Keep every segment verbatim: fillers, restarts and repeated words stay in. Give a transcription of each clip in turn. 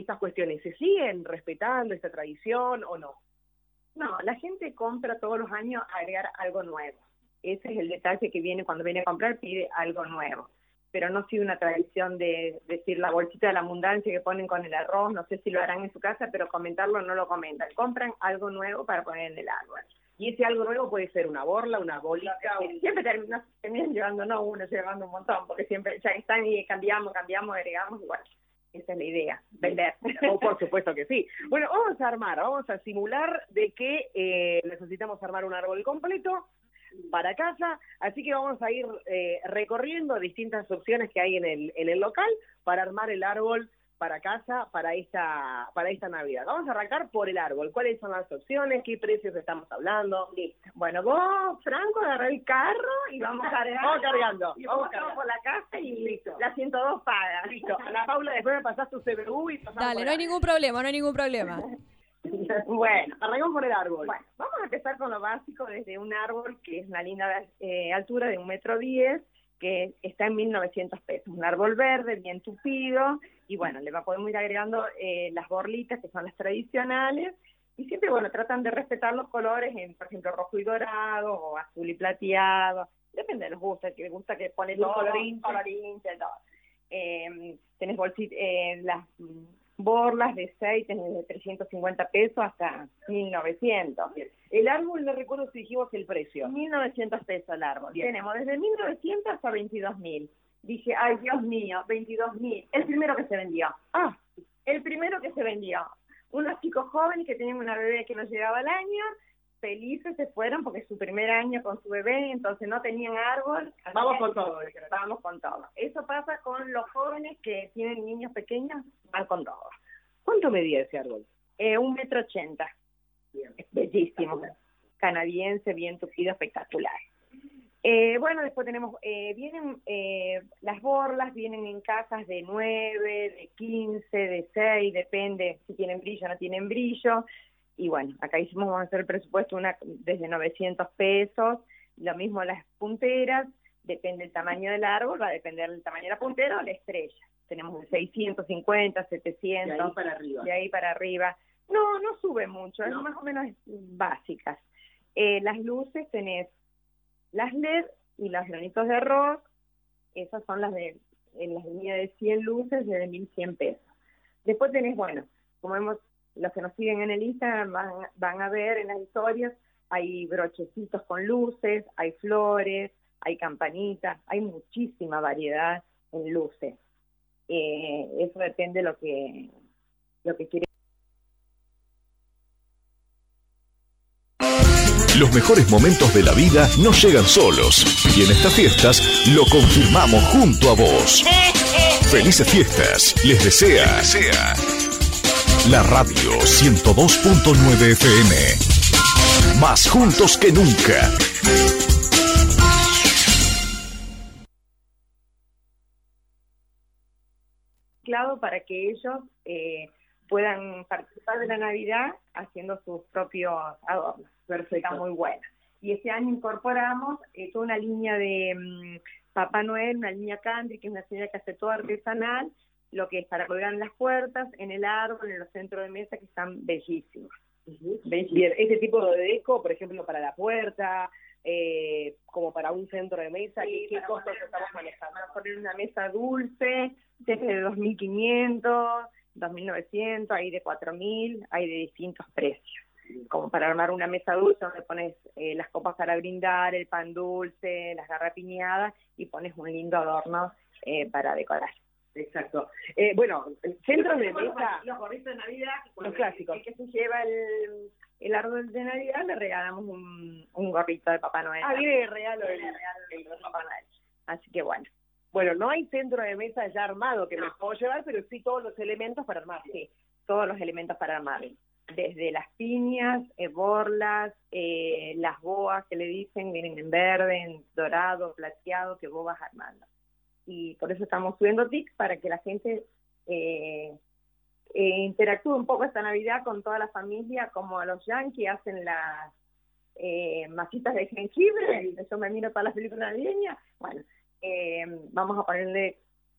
estas cuestiones, ¿se siguen respetando esta tradición o no? No, la gente compra todos los años agregar algo nuevo. Ese es el detalle que viene cuando viene a comprar, pide algo nuevo. Pero no sigue una tradición de decir la bolsita de la abundancia que ponen con el arroz, no sé si lo harán en su casa, pero comentarlo no lo comentan. Compran algo nuevo para poner en el árbol. Y ese algo nuevo puede ser una borla, una bolita. Un... Siempre terminan, terminan llevando, no uno, llevando un montón, porque siempre ya están y cambiamos, cambiamos, agregamos, igual. Esa es la idea, vender. Oh, por supuesto que sí. Bueno, vamos a armar, vamos a simular de que eh, necesitamos armar un árbol completo para casa, así que vamos a ir eh, recorriendo distintas opciones que hay en el en el local para armar el árbol para casa para esta para esta Navidad. Vamos a arrancar por el árbol. ¿Cuáles son las opciones? ¿Qué precios estamos hablando? Listo. Bueno, vos, Franco, agarrá el carro y vamos cargando. Vamos cargando. Y vamos, vamos por la casa y listo. La ciento dos paga. Listo. La Paula, después me pasás tu C B U y pasamos. Dale, no hay ningún problema, no hay ningún problema. Bueno, arrancamos por el árbol. Bueno, vamos a empezar con lo básico desde un árbol que es una linda eh, altura de un metro diez, que está en mil novecientos pesos. Un árbol verde, bien tupido, y bueno, le podemos ir agregando eh, las borlitas, que son las tradicionales, y siempre, bueno, tratan de respetar los colores, en, por ejemplo, rojo y dorado, o azul y plateado, depende de los gustos, que les gusta que pones todo, colorín, colorín, todo. Eh, tenés bolsitas, eh, las borlas de seis, tenés de trescientos cincuenta pesos hasta mil novecientos. El árbol, no recuerdo si dijimos el precio. mil novecientos pesos el árbol. Bien. Tenemos desde mil novecientos hasta veintidós mil. Dije, ay, Dios mío, veintidós mil. El primero que se vendió. Ah, el primero que se vendió. Unos chicos jóvenes que tenían una bebé que no llegaba al año, felices se fueron porque es su primer año con su bebé, entonces no tenían árbol. Vamos con todo. Vamos con todo. Eso pasa con los jóvenes que tienen niños pequeños, van con todo. ¿Cuánto medía ese árbol? Eh, un metro ochenta. Es bellísimo. Canadiense, bien tupido, espectacular. Eh, bueno, después tenemos, eh, vienen eh, las borlas, vienen en cajas de nueve, de quince, de seis, depende si tienen brillo o no tienen brillo. Y bueno, acá hicimos, vamos a hacer el presupuesto una desde novecientos pesos, lo mismo las punteras, depende del tamaño del árbol, va a depender del tamaño de la puntera o la estrella. Tenemos de seiscientos cincuenta, setecientos. De ahí para arriba. De ahí para arriba. No, no sube mucho, ¿no? Es más o menos básicas. Eh, las luces tenés las L E D y los granitos de arroz, esas son las de, en las líneas de cien luces de mil cien pesos. Después tenés, bueno, como vemos, los que nos siguen en el Instagram van, van a ver en las historias, hay brochecitos con luces, hay flores, hay campanitas, hay muchísima variedad en luces. Eh, eso depende de lo que, lo que quiere. Los mejores momentos de la vida no llegan solos, y en estas fiestas lo confirmamos junto a vos. Felices fiestas, les desea, les desea la radio ciento dos punto nueve F M. Más juntos que nunca. Para que ellos eh, puedan participar de la Navidad haciendo sus propios adornos. Perfecto. Está muy buena. Y este año incorporamos eh, toda una línea de um, Papá Noel, una línea country, que es una señora que hace todo artesanal, lo que es para colgar en las puertas, en el árbol, en los centros de mesa, que están bellísimos. Uh-huh. Bellísimos. Bien, este tipo de deco, por ejemplo, para la puerta, eh, como para un centro de mesa, sí, ¿qué costos estamos una, manejando? Para poner una mesa dulce, desde dos mil quinientos, dos mil novecientos, hay de cuatro mil, hay de distintos precios. Como para armar una mesa dulce donde pones eh, las copas para brindar, el pan dulce, las garrapiñadas y pones un lindo adorno eh, para decorar. Exacto. Eh, bueno, centros de mesa... Los gorritos de Navidad, los clásicos. El que se lleva el, el árbol de Navidad, le regalamos un, un gorrito de Papá Noel. Ah, viene de regalo el, el, el, el Papá Noel. Así que bueno. Bueno, no hay centro de mesa ya armado que no. me puedo llevar, pero sí todos los elementos para armar. Sí, todos los elementos para armar. Desde las piñas, eh, borlas, eh, las boas que le dicen, vienen en verde, en dorado, plateado, que vos vas armando. Y por eso estamos subiendo tics para que la gente eh, eh, interactúe un poco esta Navidad con toda la familia, como a los yankees hacen las eh, masitas de jengibre, y yo me miro todas las películas navideñas. Bueno, eh, vamos a ponerle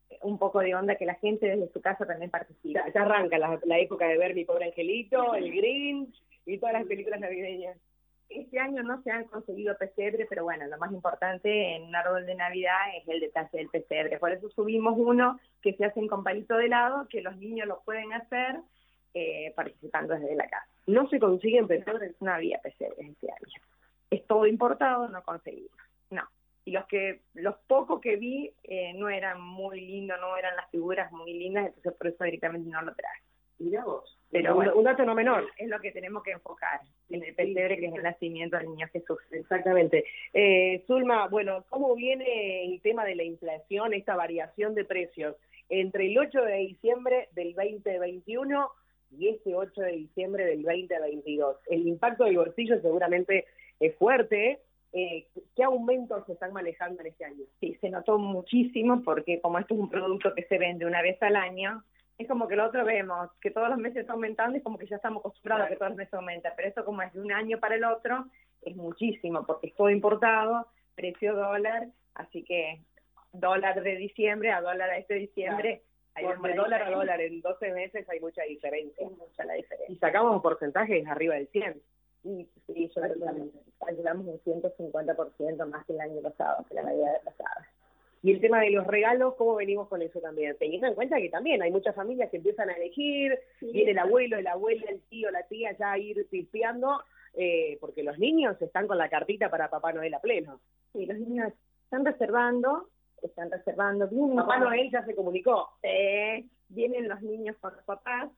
un poco de onda que la gente desde su casa también participe. Ya, ya arranca la, la época de ver Mi Pobre Angelito, El Grinch y todas las películas navideñas. Este año no se han conseguido pesebre, pero bueno, lo más importante en un árbol de Navidad es el detalle del pesebre. Por eso subimos uno que se hacen con palito de helado, que los niños lo pueden hacer eh, participando desde la casa. No se consiguen pesebres. No había pesebres este año. Es todo importado, no conseguimos. No. Y los que los pocos que vi eh, no eran muy lindos, no eran las figuras muy lindas, entonces por eso directamente no lo traje. Mirá vos. Pero un, bueno, un dato no menor. Es lo que tenemos que enfocar en el pesebre, que es el nacimiento del niño Jesús. Exactamente. Eh, Zulma, bueno, ¿cómo viene el tema de la inflación, esta variación de precios entre el ocho de diciembre del veinte veintiuno y este ocho de diciembre del veinte veintidós? El impacto del bolsillo seguramente es fuerte. Eh, ¿Qué aumentos se están manejando en este año? Sí, se notó muchísimo porque como esto es un producto que se vende una vez al año, es como que lo otro vemos, que todos los meses está aumentando y como que ya estamos acostumbrados a que todos los meses aumenta, pero eso como es de un año para el otro, es muchísimo, porque es todo importado, precio dólar, así que dólar de diciembre a dólar a este diciembre, claro. Hay de dólar a dólar en doce meses hay mucha diferencia. Es mucha la diferencia. Y sacamos porcentajes arriba del cien. Sí, sí, yo calculamos un ciento cincuenta por ciento más que el año pasado, que la Navidad pasada. Y el tema de los regalos, ¿cómo venimos con eso también? Teniendo en cuenta que también hay muchas familias que empiezan a elegir, sí. Viene el abuelo, el abuela, el tío, la tía, ya a ir pispeando, eh, porque los niños están con la cartita para Papá Noel a pleno. Sí, los niños están reservando, están reservando. Vienen Papá Noel ya se comunicó. Eh, vienen los niños con los papás,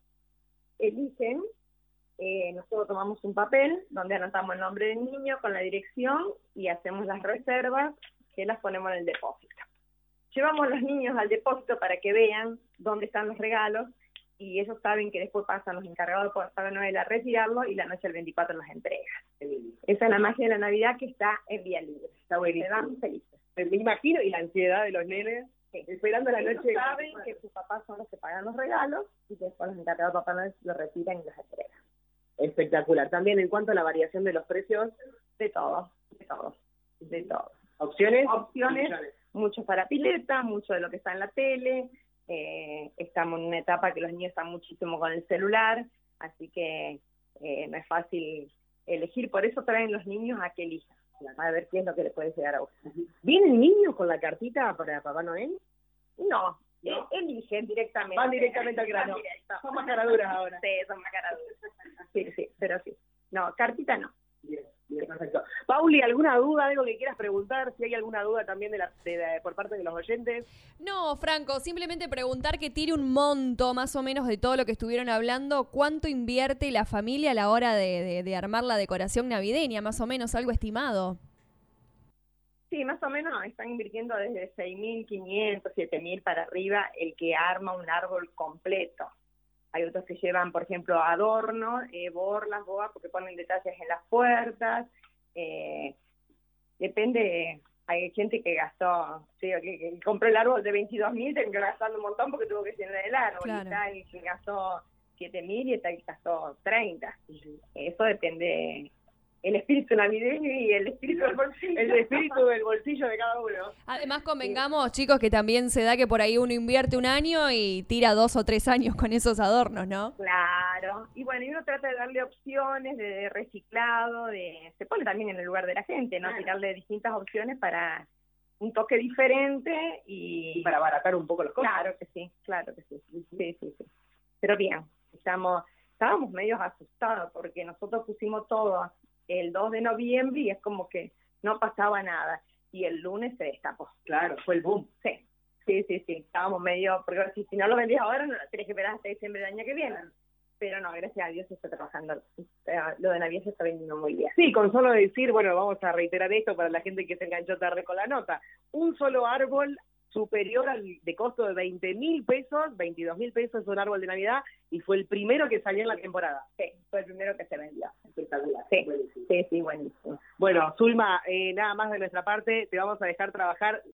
eligen, eh, nosotros tomamos un papel donde anotamos el nombre del niño con la dirección y hacemos las reservas que las ponemos en el depósito. Llevamos a los niños al depósito para que vean dónde están los regalos y ellos saben que después pasan los encargados de Papá Noel a retirarlo y la noche del veinticuatro los entrega. Esa es la magia de la Navidad que está en Vía Libre. Está buenísimo. Se van felices. Me imagino, y la ansiedad de los nenes, sí. Esperando la ellos noche. Saben que sus papás son los que pagan los regalos y que después los encargados de Papá Noel los retiran y los entregan. Espectacular. También en cuanto a la variación de los precios, de todo, de todo, de todo. ¿Opciones? Opciones. Opciones. Mucho para pileta, mucho de lo que está en la tele, eh, estamos en una etapa que los niños están muchísimo con el celular, así que eh, no es fácil elegir, por eso traen los niños a que elijan, a ver qué es lo que les puede llegar a gustar. ¿Vienen niños con la cartita para Papá Noel? No, no. eligen directamente. Van directamente al grano. Son más caraduras ahora. Sí, son más caraduras. Sí, sí, pero sí. No, cartita no. Bien. Bien, perfecto. Pauli, ¿alguna duda, algo que quieras preguntar? Si hay alguna duda también de la, de, de, por parte de los oyentes. No, Franco, simplemente preguntar que tire un monto más o menos de todo lo que estuvieron hablando. ¿Cuánto invierte la familia a la hora de, de, de armar la decoración navideña? Más o menos, algo estimado. Sí, más o menos están invirtiendo desde seis mil quinientos, siete mil para arriba el que arma un árbol completo. Hay otros que llevan, por ejemplo, adornos, eh, borlas, boas, porque ponen detalles en las puertas. Eh, depende, hay gente que gastó, sí, que, que compró el árbol de veintidós mil, tiene que gastar un montón porque tuvo que llenar el árbol. Claro. Y está el que gastó siete mil y está el que gastó treinta. Eso depende. El espíritu navideño y el espíritu del bolsillo. El espíritu del bolsillo de cada uno. Además, convengamos, sí. chicos, que también se da que por ahí uno invierte un año y tira dos o tres años con esos adornos, ¿no? Claro. Y bueno, y uno trata de darle opciones de reciclado, de se pone también en el lugar de la gente, ¿no? Claro. Tirarle distintas opciones para un toque diferente y... y para abaratar un poco los costos. Claro que sí, claro que sí. Sí, sí, sí. Pero bien, estamos, estábamos medio asustados porque nosotros pusimos todo el dos de noviembre y es como que no pasaba nada. Y el lunes se destapó. Claro, fue el boom. Sí, sí, sí, sí. Estábamos medio, porque si, si no lo vendías ahora, no tenés que esperar hasta diciembre del año que viene. Pero no, gracias a Dios se está trabajando. Lo de Navidad se está vendiendo muy bien. Sí, con solo decir, bueno, vamos a reiterar esto para la gente que se enganchó tarde con la nota. Un solo árbol superior al de costo de veinte mil pesos, veintidós mil pesos es un árbol de Navidad, y fue el primero que salió en la temporada. Sí, fue el primero que se vendió. Espectacular. Sí, buenísimo. sí, sí, buenísimo. Bueno, Zulma, eh, nada más de nuestra parte, te vamos a dejar trabajar.